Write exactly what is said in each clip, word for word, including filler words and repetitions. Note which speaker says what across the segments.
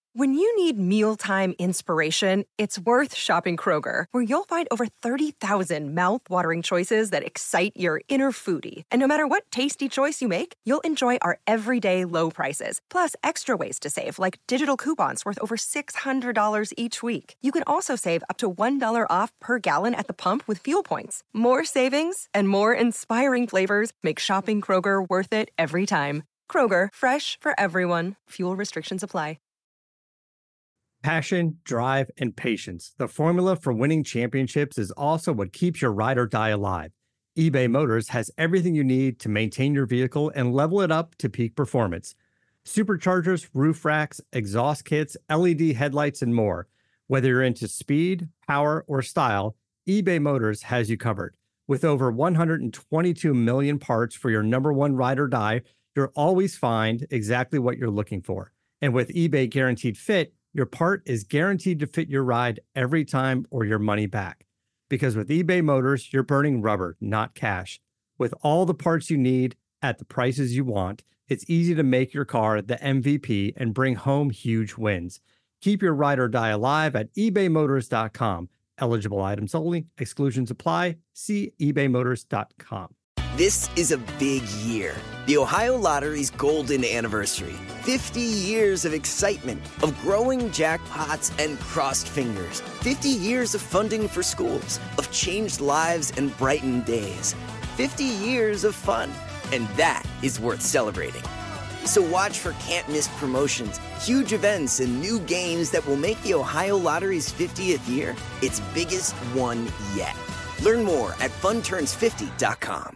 Speaker 1: When you need mealtime inspiration, it's worth shopping Kroger, where you'll find over thirty thousand mouth-watering choices that excite your inner foodie. And no matter what tasty choice you make, you'll enjoy our everyday low prices, plus extra ways to save, like digital coupons worth over six hundred dollars each week. You can also save up to one dollar off per gallon at the pump with fuel points. More savings and more inspiring flavors make shopping Kroger worth it every time. Kroger, fresh for everyone. Fuel restrictions apply.
Speaker 2: Passion, drive, and patience. The formula for winning championships is also what keeps your ride or die alive. eBay Motors has everything you need to maintain your vehicle and level it up to peak performance. Superchargers, roof racks, exhaust kits, L E D headlights, and more. Whether you're into speed, power, or style, eBay Motors has you covered. With over one hundred twenty-two million parts for your number one ride or die, you'll always find exactly what you're looking for. And with eBay Guaranteed Fit, your part is guaranteed to fit your ride every time or your money back. Because with eBay Motors, you're burning rubber, not cash. With all the parts you need at the prices you want, it's easy to make your car the M V P and bring home huge wins. Keep your ride or die alive at ebay motors dot com. Eligible items only. Exclusions apply. See ebay motors dot com.
Speaker 3: This is a big year. The Ohio Lottery's golden anniversary. fifty years of excitement, of growing jackpots and crossed fingers. fifty years of funding for schools, of changed lives and brightened days. fifty years of fun, and that is worth celebrating. So watch for can't-miss promotions, huge events, and new games that will make the Ohio Lottery's fiftieth year its biggest one yet. Learn more at fun turns fifty dot com.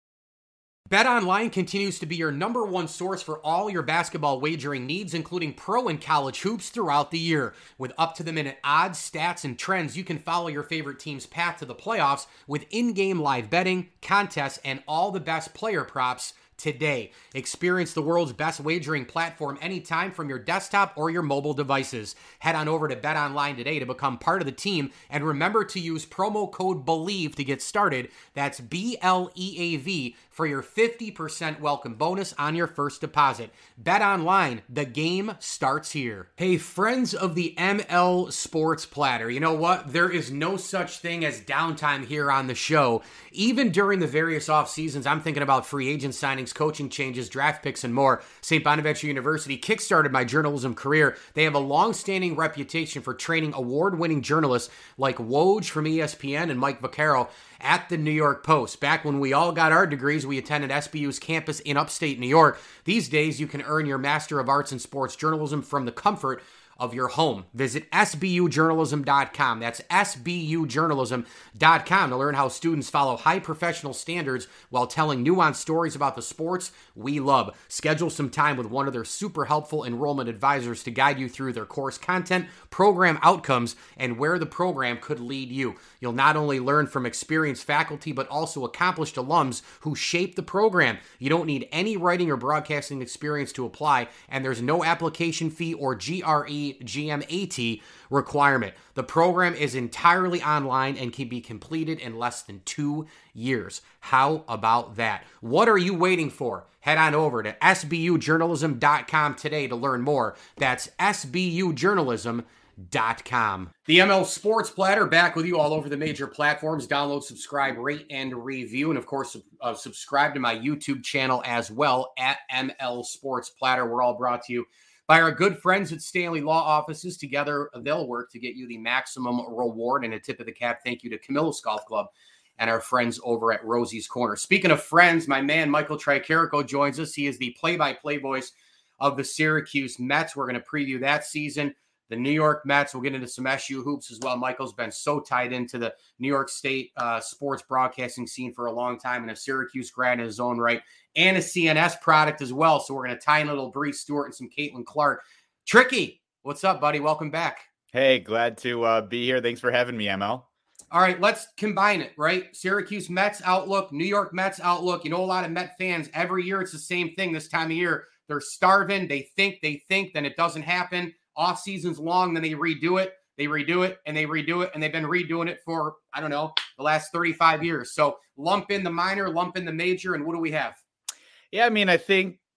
Speaker 4: BetOnline continues to be your number one source for all your basketball wagering needs, including pro and college hoops throughout the year. With up-to-the-minute odds, stats, and trends, you can follow your favorite team's path to the playoffs with in-game live betting, contests, and all the best player props today. Experience the world's best wagering platform anytime from your desktop or your mobile devices. Head on over to BetOnline today to become part of the team, and remember to use promo code BELIEVE to get started. That's B L E A V for your fifty percent welcome bonus on your first deposit. BetOnline, the game starts here. Hey, friends of the M L Sports Platter, you know what? There is no such thing as downtime here on the show. Even during the various off seasons, I'm thinking about free agent signings, coaching changes, draft picks, and more. Saint Bonaventure University kickstarted my journalism career. They have a long-standing reputation for training award-winning journalists like Woj from E S P N and Mike Vaccaro at the New York Post. Back when we all got our degrees, we attended S B U's campus in upstate New York. These days, you can earn your Master of Arts in Sports Journalism from the comfort of your home. Visit S B U journalism dot com. That's S B U journalism dot com to learn how students follow high professional standards while telling nuanced stories about the sports we love. Schedule some time with one of their super helpful enrollment advisors to guide you through their course content, program outcomes, and where the program could lead you. You'll not only learn from experienced faculty, but also accomplished alums who shape the program. You don't need any writing or broadcasting experience to apply, and there's no application fee or G R E G M A T requirement. The program is entirely online and can be completed in less than two years. How about that? What are you waiting for? Head on over to S B U journalism dot com today to learn more. That's S B U journalism dot com. The M L Sports Platter back with you all over the major platforms. Download, subscribe, rate, and review. And of course, uh, subscribe to my YouTube channel as well at M L Sports Platter. We're all brought to you by our good friends at Stanley Law Offices. Together, they'll work to get you the maximum reward. And a tip of the cap, thank you to Camillus Golf Club and our friends over at Rosie's Corner. Speaking of friends, my man Michael Tricarico joins us. He is the play-by-play voice of the Syracuse Mets. We're going to preview that season. The New York Mets. We'll get into some S U hoops as well. Michael's been so tied into the New York State uh, sports broadcasting scene for a long time, and a Syracuse grad in his own right, and a C N S product as well. So we're going to tie in a little Bree Stewart and some Caitlin Clark. Tricky, what's up, buddy? Welcome back.
Speaker 5: Hey, glad to uh, be here. Thanks for having me, M L.
Speaker 4: All right, let's combine it, right? Syracuse Mets outlook, New York Mets outlook. You know, a lot of Met fans, every year it's the same thing this time of year. They're starving. They think, they think, then it doesn't happen. Off season's long, then they redo it, they redo it, and they redo it, and they've been redoing it for, I don't know, the last thirty-five years. So lump in the minor, lump in the major, and what do we have?
Speaker 5: Yeah, I mean, I think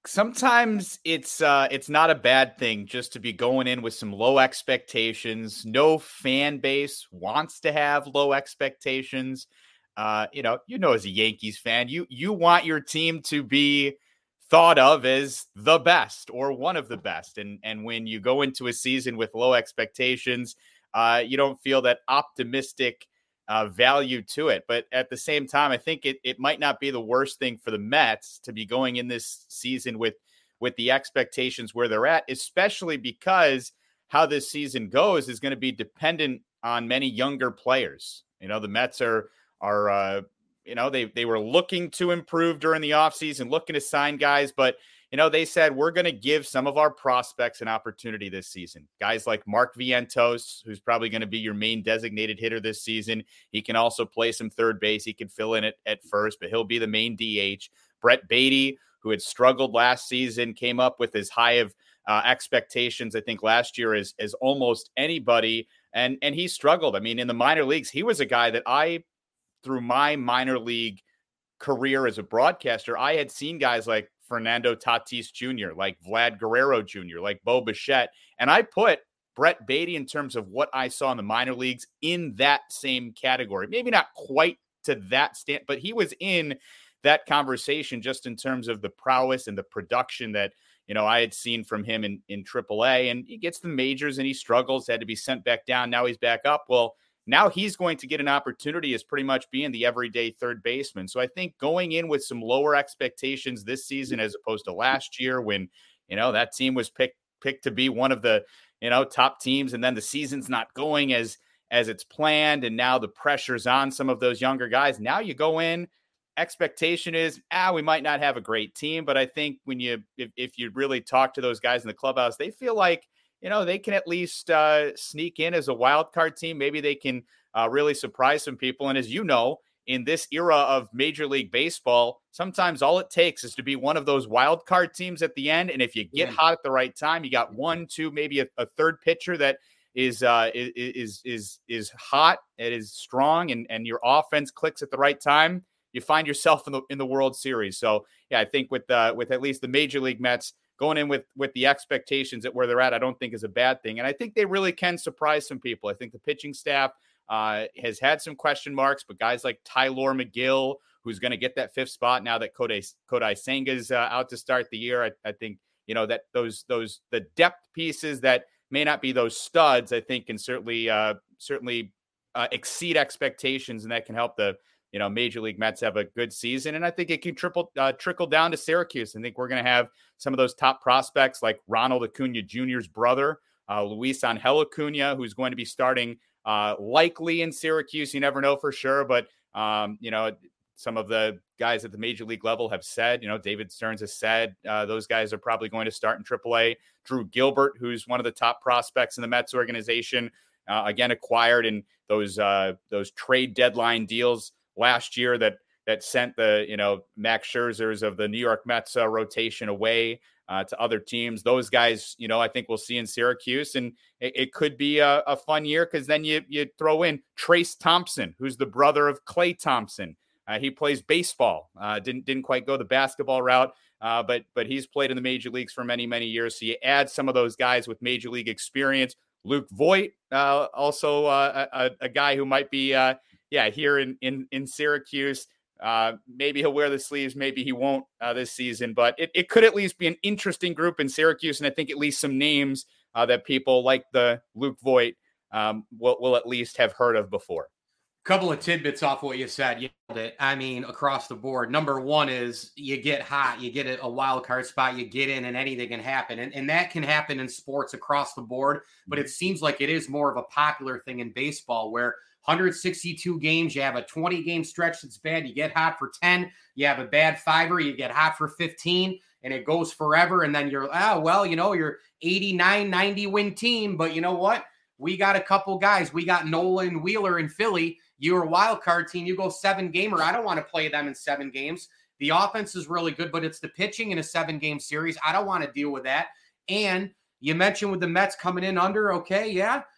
Speaker 5: Sometimes it's uh, it's not a bad thing just to be going in with some low expectations. No fan base wants to have low expectations. Uh, you know, you know, as a Yankees fan, you you want your team to be thought of as the best or one of the best. And and when you go into a season with low expectations, uh, you don't feel that optimistic uh, value to it. But at the same time, I think it it might not be the worst thing for the Mets to be going in this season with with the expectations where they're at, especially because how this season goes is going to be dependent on many younger players. You know, the Mets are are uh, you know, they they were looking to improve during the offseason, looking to sign guys, but you know, they said, we're going to give some of our prospects an opportunity this season. Guys like Mark Vientos, who's probably going to be your main designated hitter this season. He can also play some third base. He can fill in at, at first, but he'll be the main D H. Brett Beatty, who had struggled last season, came up with as high of uh, expectations, I think, last year as, as almost anybody. And, and he struggled. I mean, in the minor leagues, he was a guy that I, through my minor league career as a broadcaster, I had seen guys like Fernando Tatis Junior, like Vlad Guerrero Junior, like Bo Bichette. And I put Brett Beatty, in terms of what I saw in the minor leagues, in that same category. Maybe not quite to that stand, but he was in that conversation just in terms of the prowess and the production that, you know, I had seen from him in, in triple A. And he gets the majors and he struggles, had to be sent back down. Now he's back up. Well, now he's going to get an opportunity as pretty much being the everyday third baseman. So I think going in with some lower expectations this season as opposed to last year when, you know, that team was picked picked to be one of the, you know, top teams, and then the season's not going as as it's planned, and now the pressure's on some of those younger guys. Now you go in, expectation is, ah, we might not have a great team, but I think when you if, if you really talk to those guys in the clubhouse, they feel like, you know, they can at least uh, sneak in as a wild card team. Maybe they can uh, really surprise some people. And as you know, in this era of Major League Baseball, sometimes all it takes is to be one of those wild card teams at the end. And if you get yeah. hot at the right time, you got one, two, maybe a, a third pitcher that is uh, is is is hot, it is strong, and and your offense clicks at the right time, you find yourself in the in the World Series. So yeah, I think with uh, with at least the Major League Mets, going in with with the expectations at where they're at, I don't think is a bad thing. And I think they really can surprise some people. I think the pitching staff uh, has had some question marks, but guys like Tylor Megill, who's going to get that fifth spot now that Kodai, Kodai Senga's uh, out to start the year. I, I think, you know, that those those the depth pieces that may not be those studs, I think can certainly uh, certainly uh, exceed expectations, and that can help the you know, Major League Mets have a good season. And I think it can triple, uh, trickle down to Syracuse. I think we're going to have some of those top prospects like Ronald Acuna Junior's brother, uh, Luis Angel Acuna, who's going to be starting uh, likely in Syracuse. You never know for sure. But, um, you know, some of the guys at the Major League level have said, you know, David Stearns has said uh, those guys are probably going to start in triple A. Drew Gilbert, who's one of the top prospects in the Mets organization, uh, again, acquired in those uh, those trade deadline deals last year that that sent the, you know, Max Scherzers of the New York Mets uh, rotation away uh, to other teams. Those guys, you know, I think we'll see in Syracuse, and it, it could be a, a fun year because then you you throw in Trace Thompson, who's the brother of Klay Thompson. Uh, he plays baseball. Uh, didn't didn't quite go the basketball route, uh, but but he's played in the major leagues for many many years. So you add some of those guys with major league experience. Luke Voit, uh, also uh, a, a guy who might be. Uh, Yeah, here in in in Syracuse, uh, maybe he'll wear the sleeves, maybe he won't uh, this season. But it, it could at least be an interesting group in Syracuse, and I think at least some names uh, that people like the Luke Voit um, will will at least have heard of before.
Speaker 4: Couple of tidbits off what you said. You nailed it. I mean, across the board. Number one is you get hot, you get a wild card spot, you get in, and anything can happen, and and that can happen in sports across the board. But it seems like it is more of a popular thing in baseball where one hundred sixty-two games, you have a twenty-game stretch that's bad, you get hot for ten, you have a bad fiver, you get hot for fifteen, and it goes forever, and then you're, oh, well, you know, you're eighty-nine, ninety win team, but you know what? We got a couple guys. We got Nolan Wheeler in Philly. You're a wild card team. You go seven-gamer. I don't want to play them in seven games. The offense is really good, but it's the pitching in a seven-game series. I don't want to deal with that. And you mentioned with the Mets coming in under, okay, yeah.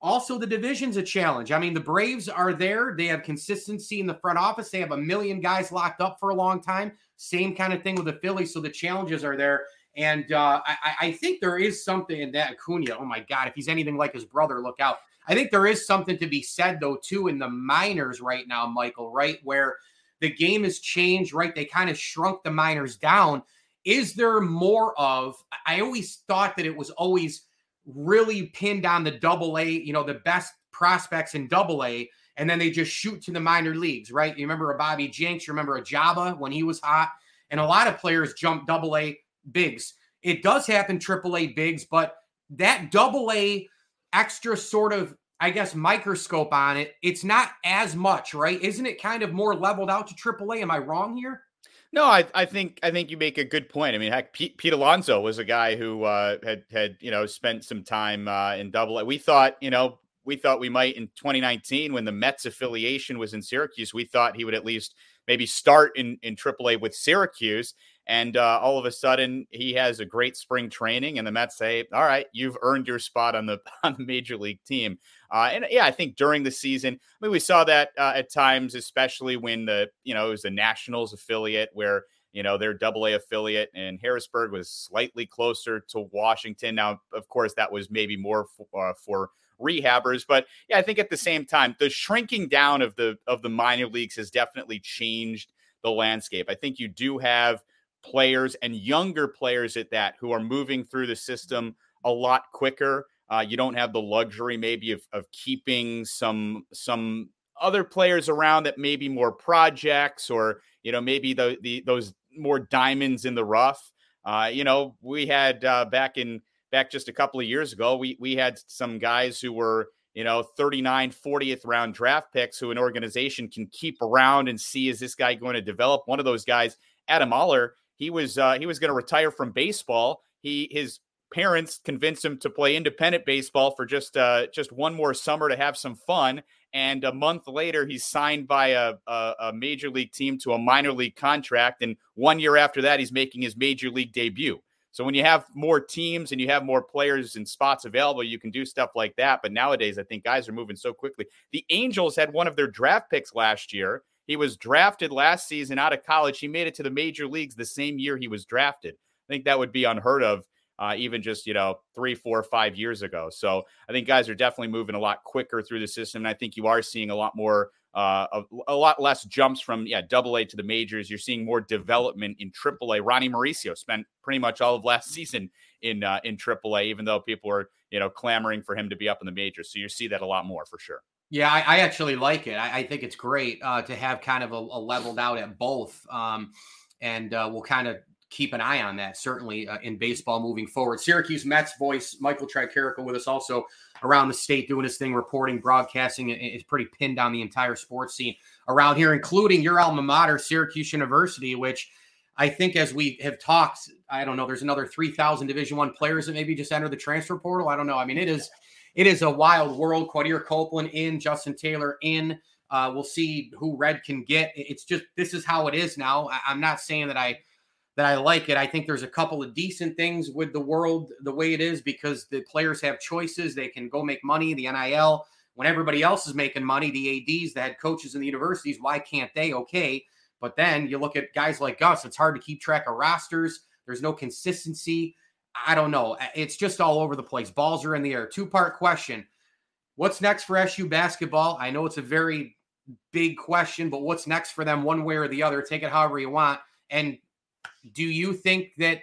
Speaker 4: also the division's a challenge. I mean, the Braves are there. They have consistency in the front office. They have a million guys locked up for a long time. Same kind of thing with the Phillies. So the challenges are there. And uh, I, I think there is something in that Acuna. Oh, my God. If he's anything like his brother, look out. I think there is something to be said, though, too, in the minors right now, Michael, right, where the game has changed, right? They kind of shrunk the minors down. Is there more of – I always thought that it was always – really pinned on the double A, you know, the best prospects in double A, and then they just shoot to the minor leagues, right? You remember a Bobby Jenks, you remember a Jabba when he was hot, and a lot of players jump double A bigs. It does happen triple A bigs, but that double A extra sort of, I guess, microscope on it, it's not as much, right? Isn't it kind of more leveled out to triple A? Am I wrong here?
Speaker 5: No, I, I think I think you make a good point. I mean, heck, Pete, Pete Alonso was a guy who uh, had had you know spent some time uh, in Double A. We thought you know we thought we might in twenty nineteen when the Mets affiliation was in Syracuse. We thought he would at least maybe start in in triple A with Syracuse. And uh, all of a sudden, he has a great spring training, and the Mets say, "All right, you've earned your spot on the on the major league team." Uh, and yeah, I think during the season, I mean, we saw that uh, at times, especially when the you know it was the Nationals affiliate, where you know their Double A affiliate, and Harrisburg was slightly closer to Washington. Now, of course, that was maybe more for, uh, for rehabbers, but yeah, I think at the same time, the shrinking down of the of the minor leagues has definitely changed the landscape. I think you do have players and younger players at that who are moving through the system a lot quicker. Uh, you don't have the luxury maybe of, of keeping some some other players around that may be more projects or, you know, maybe the, the those more diamonds in the rough. Uh, you know, we had uh, back in back just a couple of years ago, we we had some guys who were, you know, thirty-nine, fortieth round draft picks who an organization can keep around and see, is this guy going to develop? One of those guys, Adam Oller, He was uh, he was going to retire from baseball. He his parents convinced him to play independent baseball for just uh, just one more summer to have some fun. And a month later, he's signed by a, a, a major league team to a minor league contract. And one year after that, he's making his major league debut. So when you have more teams and you have more players and spots available, you can do stuff like that. But nowadays, I think guys are moving so quickly. The Angels had one of their draft picks last year. He was drafted last season out of college. He made it to the major leagues the same year he was drafted. I think that would be unheard of uh, even just, you know, three, four, five years ago. So I think guys are definitely moving a lot quicker through the system. And I think you are seeing a lot more, uh, a, a lot less jumps from, yeah, double A to the majors. You're seeing more development in triple A. Ronnie Mauricio spent pretty much all of last season in, uh, in triple A, even though people are, you know, clamoring for him to be up in the majors. So you see that a lot more for sure.
Speaker 4: Yeah, I, I actually like it. I, I think it's great uh, to have kind of a, a leveled out at both. Um, and uh, we'll kind of keep an eye on that, certainly uh, in baseball moving forward. Syracuse Mets voice, Michael Tricarico, with us also around the state doing his thing, reporting, broadcasting. It's pretty pinned on the entire sports scene around here, including your alma mater, Syracuse University, which I think as we have talked, I don't know, there's another three thousand Division I players that maybe just entered the transfer portal. I don't know. I mean, it is it is a wild world. Quadir Copeland in, Justin Taylor in. Uh, we'll see who Red can get. It's just, this is how it is now. I, I'm not saying that I that I like it. I think there's a couple of decent things with the world the way it is because the players have choices. They can go make money, the N I L. When everybody else is making money, the A Ds, the head coaches in the universities, why can't they? Okay. But then you look at guys like us, it's hard to keep track of rosters. There's no consistency. I don't know. It's just all over the place. Balls are in the air. Two-part question. What's next for S U basketball? I know it's a very big question, but what's next for them one way or the other? Take it however you want. And do you think that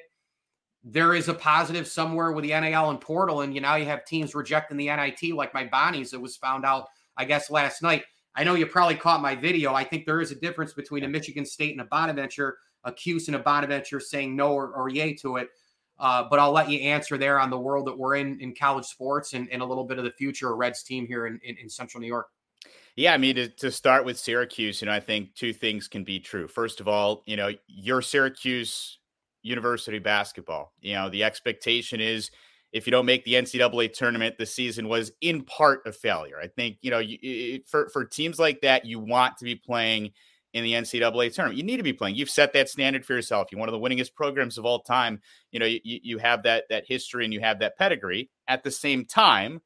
Speaker 4: there is a positive somewhere with the N I L and portal, and you now you have teams rejecting the N I T like my Bonnies that was found out, I guess, last night? I know you probably caught my video. I think there is a difference between a Michigan State and a Bonaventure, a Cuse and a Bonaventure saying no or, or yay to it. Uh, but I'll let you answer there on the world that we're in in college sports and, and a little bit of the future of Reds team here in, in, in Central New York.
Speaker 5: Yeah, I mean, to, to start with Syracuse, you know, I think two things can be true. First of all, you know, your Syracuse University basketball, you know, the expectation is if you don't make the N C double A tournament, the season was in part a failure. I think, you know, you, it, for, for teams like that, you want to be playing in the N C double A tournament. You need to be playing. You've set that standard for yourself. You're one of the winningest programs of all time. You know, you, you have that, that history and you have that pedigree. At the same time,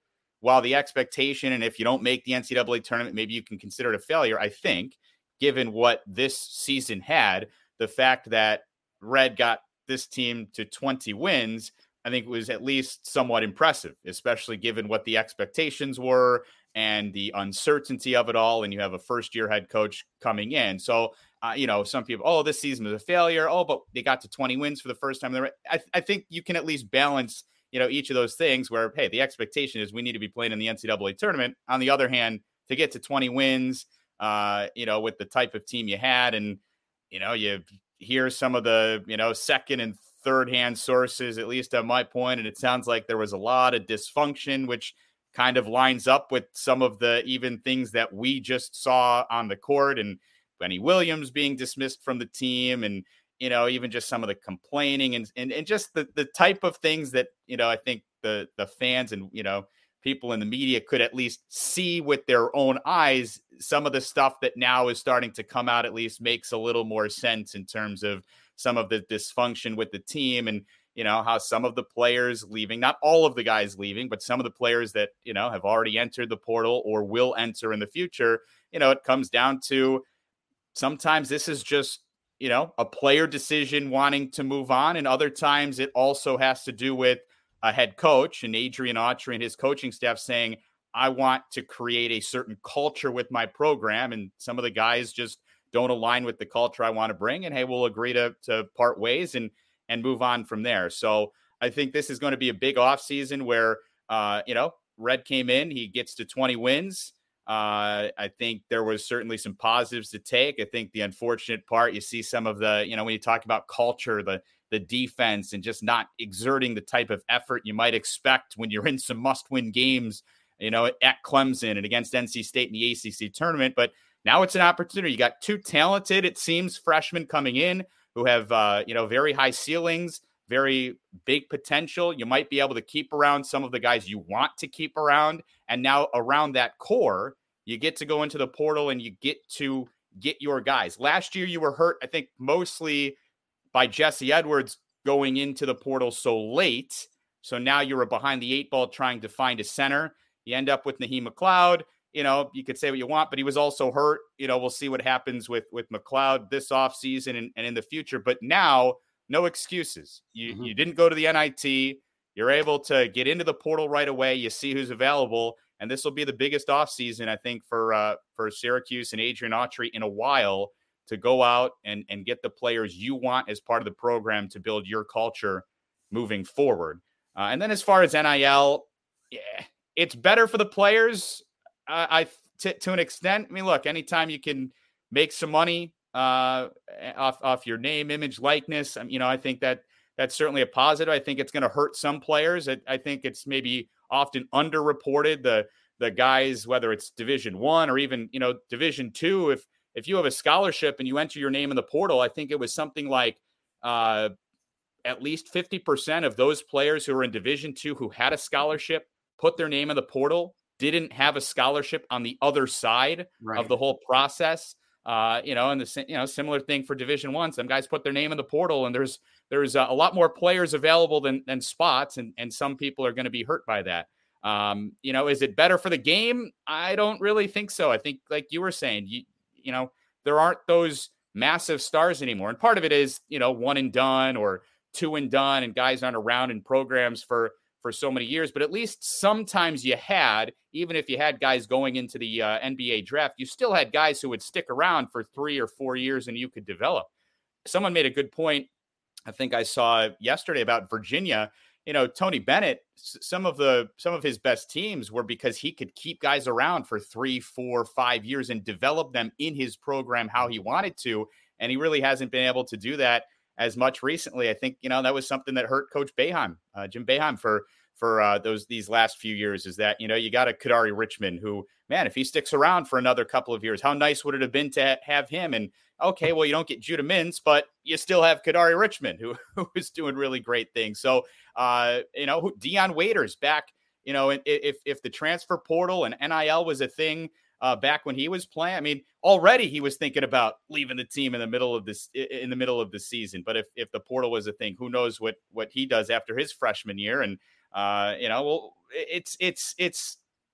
Speaker 5: while the expectation, and if you don't make the N C double A tournament, maybe you can consider it a failure. I think, given what this season had, the fact that Red got this team to twenty wins, I think was at least somewhat impressive, especially given what the expectations were and the uncertainty of it all. And you have a first year head coach coming in. So, uh, you know, some people, oh, this season was a failure. Oh, but they got to twenty wins for the first time. I, I think you can at least balance, you know, each of those things where, hey, the expectation is we need to be playing in the N C double A tournament. On the other hand, to get to twenty wins, uh, you know, with the type of team you had, and, you know, you hear some of the, you know, second and third hand sources, at least on my point. And it sounds like there was a lot of dysfunction, which kind of lines up with some of the even things that we just saw on the court, and Benny Williams being dismissed from the team, and, you know, even just some of the complaining and, and, and just the, the type of things that, you know, I think the, the fans and, you know, people in the media could at least see with their own eyes. Some of the stuff that now is starting to come out at least makes a little more sense in terms of some of the dysfunction with the team, and, you know, how some of the players leaving, not all of the guys leaving, but some of the players that, you know, have already entered the portal or will enter in the future. You know, it comes down to sometimes this is just, you know, a player decision wanting to move on. And other times it also has to do with a head coach and Adrian Autry and his coaching staff saying, I want to create a certain culture with my program. And some of the guys just don't align with the culture I want to bring. And hey, we'll agree to, to part ways and, and move on from there. So I think this is going to be a big offseason where, uh, you know, Red came in, he gets to twenty wins. Uh, I think there was certainly some positives to take. I think the unfortunate part, you see some of the, you know, when you talk about culture, the, the defense and just not exerting the type of effort you might expect when you're in some must-win games, you know, at Clemson and against N C State in the A C C tournament. But now it's an opportunity. You got two talented, it seems, freshmen coming in who have, uh, you know, very high ceilings, very big potential. You might be able to keep around some of the guys you want to keep around. And now around that core, you get to go into the portal and you get to get your guys. Last year, you were hurt, I think, mostly by Jesse Edwards going into the portal so late. So now you're behind the eight ball trying to find a center. You end up with Naheem McLeod. You know, you could say what you want, but he was also hurt. You know, we'll see what happens with, with McLeod this offseason and, and in the future. But now, no excuses. You mm-hmm. you didn't go to the N I T. You're able to get into the portal right away. You see who's available. And this will be the biggest offseason, I think, for uh, for Syracuse and Adrian Autry in a while, to go out and, and get the players you want as part of the program to build your culture moving forward. Uh, and then as far as N I L, yeah, it's better for the players uh, I t- to an extent. I mean, look, anytime you can make some money uh, off, off your name, image, likeness, you know, I think that that's certainly a positive. I think it's going to hurt some players. I, I think it's maybe often underreported, the the guys, whether it's Division One or even, you know, Division Two. If if you have a scholarship and you enter your name in the portal, I think it was something like uh, at least fifty percent of those players who were in Division Two who had a scholarship, put their name in the portal, didn't have a scholarship on the other side right. of the whole process. Uh, you know, and the you know similar thing for Division One. Some guys put their name in the portal, and there's there's a, a lot more players available than than spots, and and some people are going to be hurt by that. Um, you know, is it better for the game? I don't really think so. I think, like you were saying, you you know, there aren't those massive stars anymore, and part of it is, you know, one and done or two and done, and guys aren't around in programs for. for so many years, but at least sometimes you had, even if you had guys going into the uh, N B A draft, you still had guys who would stick around for three or four years and you could develop. Someone made a good point, I think I saw yesterday, about Virginia. You know, Tony Bennett, some of the, some of his best teams were because he could keep guys around for three, four, five years and develop them in his program how he wanted to. And he really hasn't been able to do that as much recently. I think, you know, that was something that hurt Coach Boeheim, uh, Jim Boeheim for, for uh, those, these last few years, is that, you know, you got a Kadari Richmond who, man, if he sticks around for another couple of years, how nice would it have been to have him? And okay, well, you don't get Judah Mintz, but you still have Kadari Richmond who, who is doing really great things. So, uh, you know, Dion Waiters back, you know, if, if the transfer portal and N I L was a thing, Uh, back when he was playing, I mean, already he was thinking about leaving the team in the middle of this, in the middle of the season. But if, if the portal was a thing, who knows what, what he does after his freshman year. And, uh, you know, well, it's, it's, it's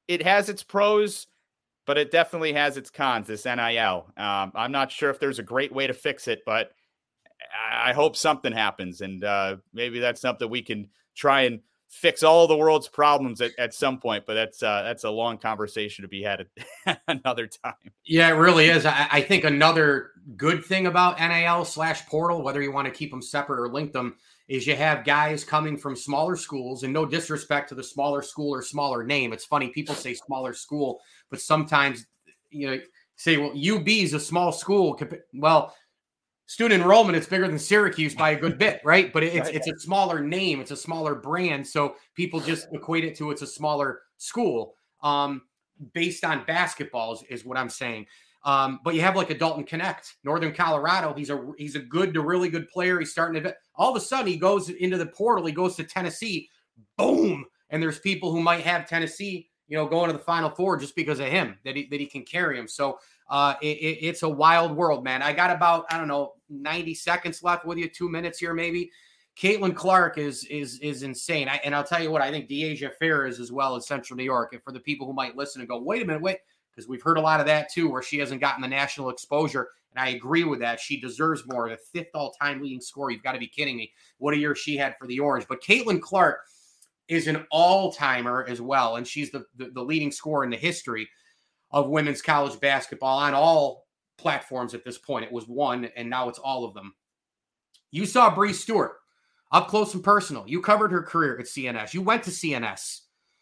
Speaker 5: it has its pros, but it definitely has its cons, this N I L. Um, I'm not sure if there's a great way to fix it, but I hope something happens. And uh, maybe that's something we can try and fix all the world's problems at, at some point. But that's uh, that's a long conversation to be had at another time.
Speaker 4: Yeah, it really is. I, I think another good thing about N I L slash portal, whether you want to keep them separate or link them, is you have guys coming from smaller schools, and no disrespect to the smaller school or smaller name. It's funny, people say smaller school, but sometimes, you know, say, well, U B is a small school. Well, student enrollment, it's bigger than Syracuse by a good bit, right? But it's it's a smaller name, it's a smaller brand, so people just equate it to it's a smaller school. Um, based on basketballs is what I'm saying. Um, but you have like a Dalton Connect, Northern Colorado. He's a he's a good to really good player. He's starting to all of a sudden he goes into the portal. He goes to Tennessee, boom, and there's people who might have Tennessee, you know, going to the Final Four just because of him that he that he can carry him. So uh, it, it, it's a wild world, man. I got about I don't know ninety seconds left with you, two minutes here maybe. Caitlin Clark is is is insane, I, and I'll tell you what I think. Deasia Fair is as well as Central New York. And for the people who might listen and go, wait a minute, wait. Because we've heard a lot of that too, where she hasn't gotten the national exposure. And I agree with that. She deserves more. The fifth all-time leading scorer. You've got to be kidding me. What a year she had for the Orange. But Caitlin Clark is an all-timer as well. And she's the, the, the leading scorer in the history of women's college basketball on all platforms at this point. It was one, and now it's all of them. You saw Bree Stewart up close and personal. You covered her career at C N S. You went to C N S.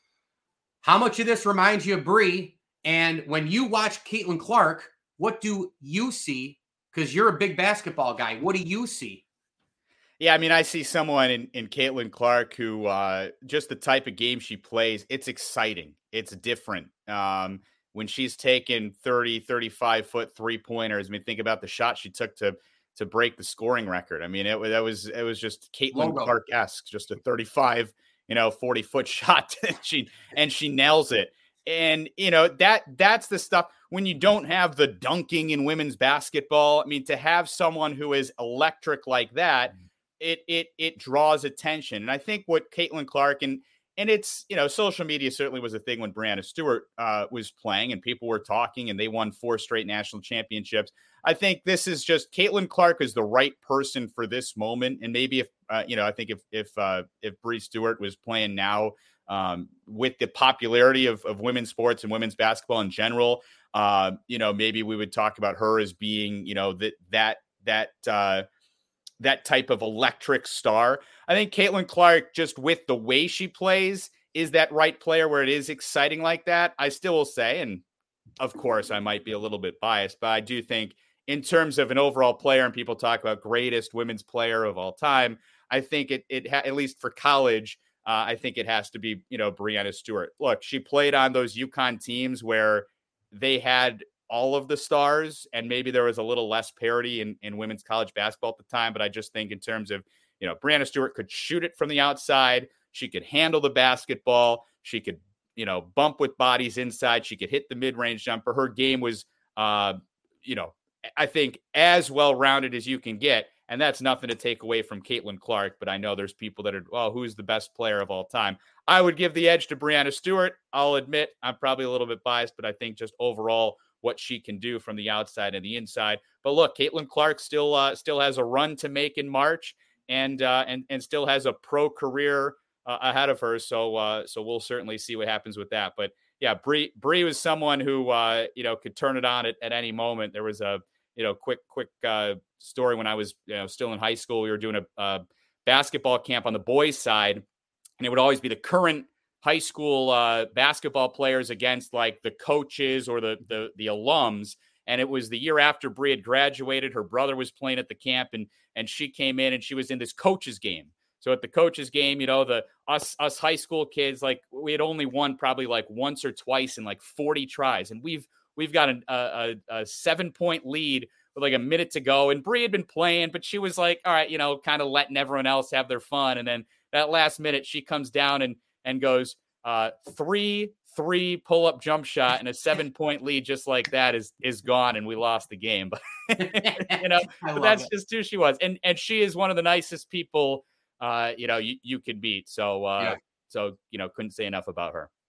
Speaker 4: How much of this reminds you of Bree? And when you watch Caitlin Clark, what do you see? Because you're a big basketball guy. What do you see?
Speaker 5: Yeah, I mean, I see someone in, in Caitlin Clark who uh, just the type of game she plays, it's exciting. It's different. Um, when she's taking thirty, thirty-five foot three pointers, I mean, think about the shot she took to to break the scoring record. I mean, it, that was it was just Caitlin Clark-esque, just a thirty-five, you know, forty foot shot. and she and she nails it. And, you know, that that's the stuff when you don't have the dunking in women's basketball. I mean, to have someone who is electric like that, it it it draws attention. And I think what Caitlin Clark and and it's, you know, social media certainly was a thing when Breanna Stewart uh, was playing and people were talking and they won four straight national championships. I think this is just Caitlin Clark is the right person for this moment. And maybe if, uh, you know, I think if if uh, if Bree Stewart was playing now, Um, with the popularity of, of women's sports and women's basketball in general, uh, you know, maybe we would talk about her as being, you know, that, that, that, uh, that type of electric star. I think Caitlin Clark, just with the way she plays, is that right player where it is exciting like that. I still will say, and of course I might be a little bit biased, but I do think in terms of an overall player, and people talk about greatest women's player of all time, I think it, it ha- at least for college, Uh, I think it has to be, you know, Breanna Stewart. Look, she played on those UConn teams where they had all of the stars and maybe there was a little less parity in, in women's college basketball at the time. But I just think in terms of, you know, Breanna Stewart could shoot it from the outside. She could handle the basketball. She could, you know, bump with bodies inside. She could hit the mid-range jumper. Her game was, uh, you know, I think as well-rounded as you can get. And that's nothing to take away from Caitlin Clark, but I know there's people that are, well, who's the best player of all time? I would give the edge to Breanna Stewart. I'll admit I'm probably a little bit biased, but I think just overall what she can do from the outside and the inside. But look, Caitlin Clark still uh, still has a run to make in March, and uh, and and still has a pro career uh, ahead of her. So uh, so we'll certainly see what happens with that. But yeah, Bree Bree was someone who uh, you know could turn it on at, at any moment. There was a you know, quick, quick uh, story when I was you know, still in high school. We were doing a, a basketball camp on the boys' side, and it would always be the current high school uh, basketball players against like the coaches or the, the the alums. And it was the year after Bree had graduated. Her brother was playing at the camp, and and she came in and she was in this coaches game. So at the coaches game, you know, the us us high school kids, like we had only won probably like once or twice in like forty tries, and we've We've got a, a, a seven-point lead with like a minute to go. And Bree had been playing, but she was like, all right, you know, kind of letting everyone else have their fun. And then that last minute, she comes down and and goes, uh, three, three pull-up jump shot, and a seven-point lead just like that is is gone, and we lost the game. But, you know, but that's it. Just who she was. And and she is one of the nicest people, uh, you know, you, you could meet. So, uh, yeah. so you know, couldn't say enough about her.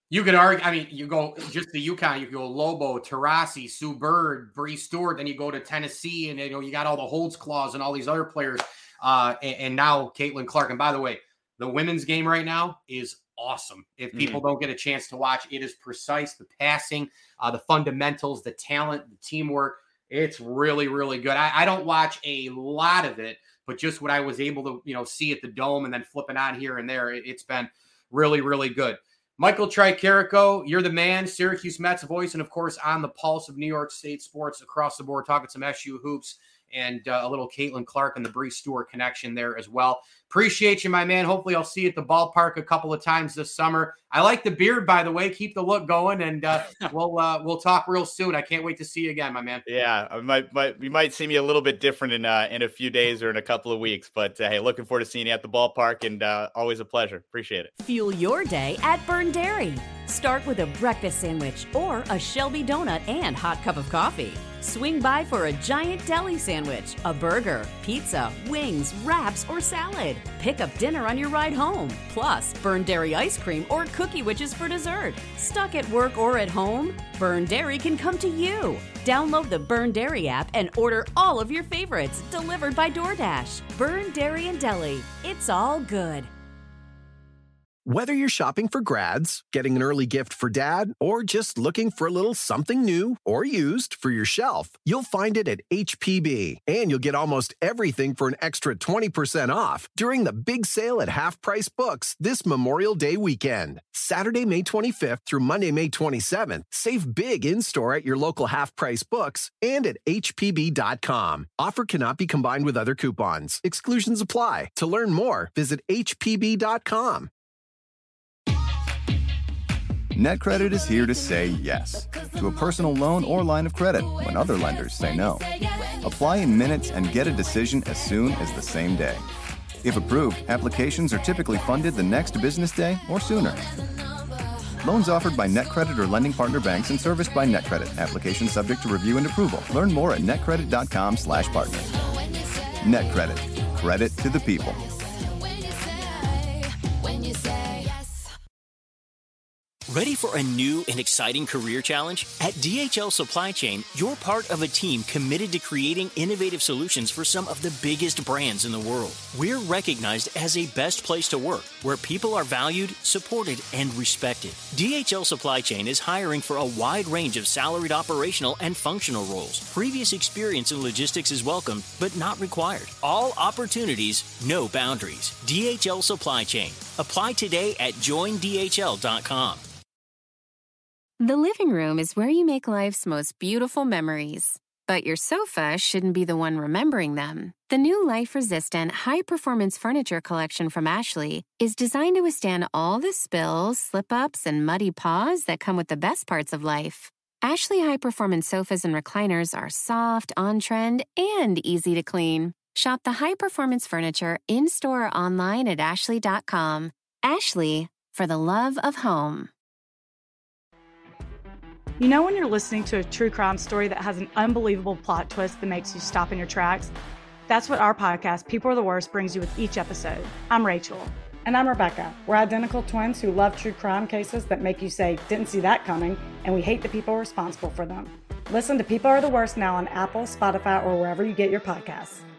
Speaker 4: You could argue, I mean, you go just the UConn, you go Lobo, Taurasi, Sue Bird, Bree Stewart, then you go to Tennessee, and you know you got all the Holtzclaws and all these other players, uh, and, and now Caitlin Clark. And by the way, the women's game right now is awesome. If people mm-hmm. don't get a chance to watch, it is precise. The passing, uh, the fundamentals, the talent, the teamwork. It's really, really good. I, I don't watch a lot of it, but just what I was able to, you know, see at the Dome and then flipping on here and there, it, it's been really, really good. Michael Tricarico, you're the man, Syracuse Mets voice, and of course on the pulse of New York State sports across the board, talking some S U hoops and uh, a little Caitlin Clark and the Bree Stewart connection there as well. Appreciate you, my man. Hopefully I'll see you at the ballpark a couple of times this summer. I like the beard, by the way. Keep the look going, and uh, we'll uh, we'll talk real soon. I can't wait to see you again, my man.
Speaker 5: Yeah, I might, might we might see me a little bit different in uh, in a few days or in a couple of weeks, but uh, hey, looking forward to seeing you at the ballpark, and uh, always a pleasure. Appreciate it.
Speaker 6: Fuel your day at Byrne Dairy. Start with a breakfast sandwich or a Shelby donut and hot cup of coffee. Swing by for a giant deli sandwich, a burger, pizza, wings, wraps, or salad. Pick up dinner on your ride home. Plus, Byrne Dairy ice cream or cookie witches for dessert. Stuck at work or at home? Byrne Dairy can come to you. Download the Byrne Dairy app and order all of your favorites delivered by DoorDash. Byrne Dairy and Deli. It's all good.
Speaker 7: Whether you're shopping for grads, getting an early gift for dad, or just looking for a little something new or used for your shelf, you'll find it at H P B. And you'll get almost everything for an extra twenty percent off during the big sale at Half Price Books this Memorial Day weekend. Saturday, May twenty-fifth through Monday, May twenty-seventh. Save big in-store at your local Half Price Books and at H P B dot com. Offer cannot be combined with other coupons. Exclusions apply. To learn more, visit H P B dot com.
Speaker 8: NetCredit is here to say yes to a personal loan or line of credit when other lenders say no. Apply in minutes and get a decision as soon as the same day. If approved, applications are typically funded the next business day or sooner. Loans offered by NetCredit or lending partner banks and serviced by NetCredit. Application subject to review and approval. Learn more at netcredit.com slash partner. NetCredit. Credit to the people.
Speaker 9: Ready for a new and exciting career challenge? At D H L Supply Chain, you're part of a team committed to creating innovative solutions for some of the biggest brands in the world. We're recognized as a best place to work, where people are valued, supported, and respected. D H L Supply Chain is hiring for a wide range of salaried operational and functional roles. Previous experience in logistics is welcome, but not required. All opportunities, no boundaries. D H L Supply Chain. Apply today at join D H L dot com.
Speaker 10: The living room is where you make life's most beautiful memories. But your sofa shouldn't be the one remembering them. The new life-resistant, high-performance furniture collection from Ashley is designed to withstand all the spills, slip-ups, and muddy paws that come with the best parts of life. Ashley high-performance sofas and recliners are soft, on-trend, and easy to clean. Shop the high-performance furniture in-store or online at ashley dot com. Ashley, for the love of home.
Speaker 11: You know when you're listening to a true crime story that has an unbelievable plot twist that makes you stop in your tracks? That's what our podcast, People Are the Worst, brings you with each episode. I'm Rachel.
Speaker 12: And I'm Rebecca. We're identical twins who love true crime cases that make you say, didn't see that coming, and we hate the people responsible for them. Listen to People Are the Worst now on Apple, Spotify, or wherever you get your podcasts.